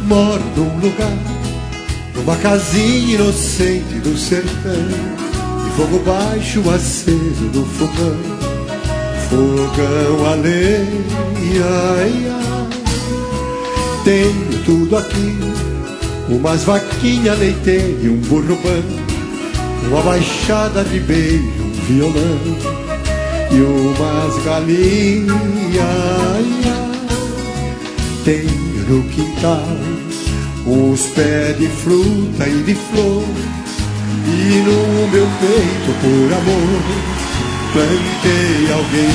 Moro num lugar, numa casinha inocente do sertão, de fogo baixo aceso no fogão, fogão a lenha. Tenho tudo aqui, umas vaquinhas leiteiras e um burro bom, uma baixada de beijo, um violão e umas galinhas. Tenho no quintal uns pés de fruta e de flor, e no meu peito, por amor, plantei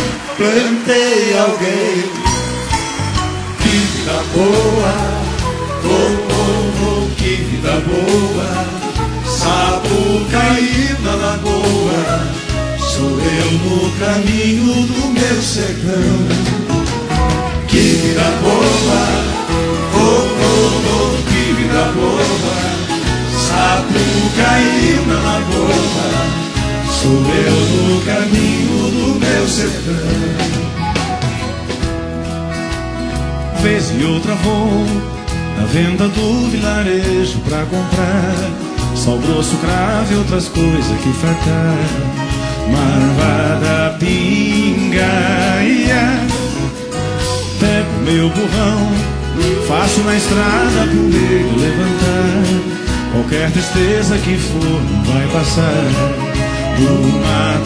alguém. Que vida boa, oh, oh, oh, que vida boa. Sapucaí na lagoa, sou eu no caminho do meu sertão. Que vida boa, oh, oh, oh, que vida boa. Sapucaí na lagoa, sou eu no caminho do meu sertão. Vez e outra vou na venda do vilarejo pra comprar sal grosso, cravo e outras coisas que fartar. Marvada, pinga, ia. Pego meu burrão, faço na estrada pro meio levantar. Qualquer tristeza que for não vai passar. Do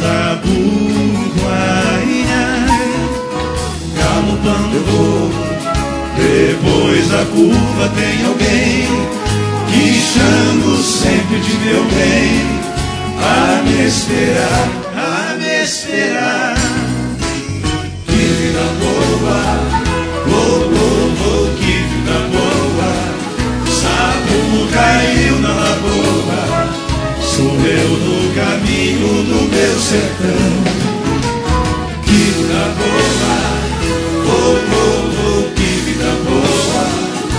Matabuguaia, galopando eu vou. Depois da curva tem alguém que chamo sempre de meu bem, a me esperar, a me esperar. Que vida boa, oh, oh, oh, que vida boa. Sapucaí na lagoa, sou eu no caminho do meu sertão. Que vida boa, oh, oh, oh, que vida boa.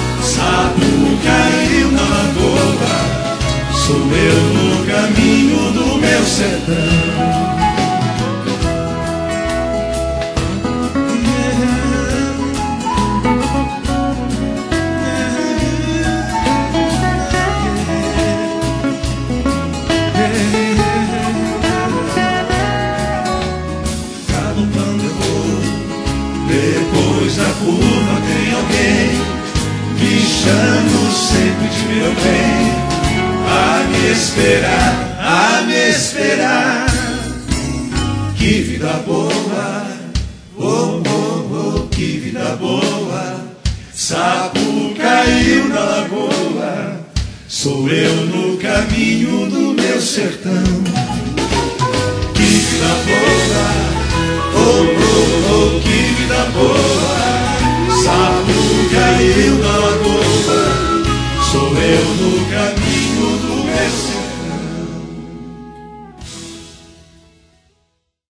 Sapucaí na lagoa, sou eu no caminho do meu sertão. Depois da curva tem alguém que chamo sempre de meu bem, a me esperar, a me esperar. Que vida boa, oh, oh, oh, que vida boa. Sapucaí na lagoa, sou eu no caminho do meu sertão. Que vida boa, oh, oh, oh, que vida boa. Sapucaí na lagoa, sou eu no caminho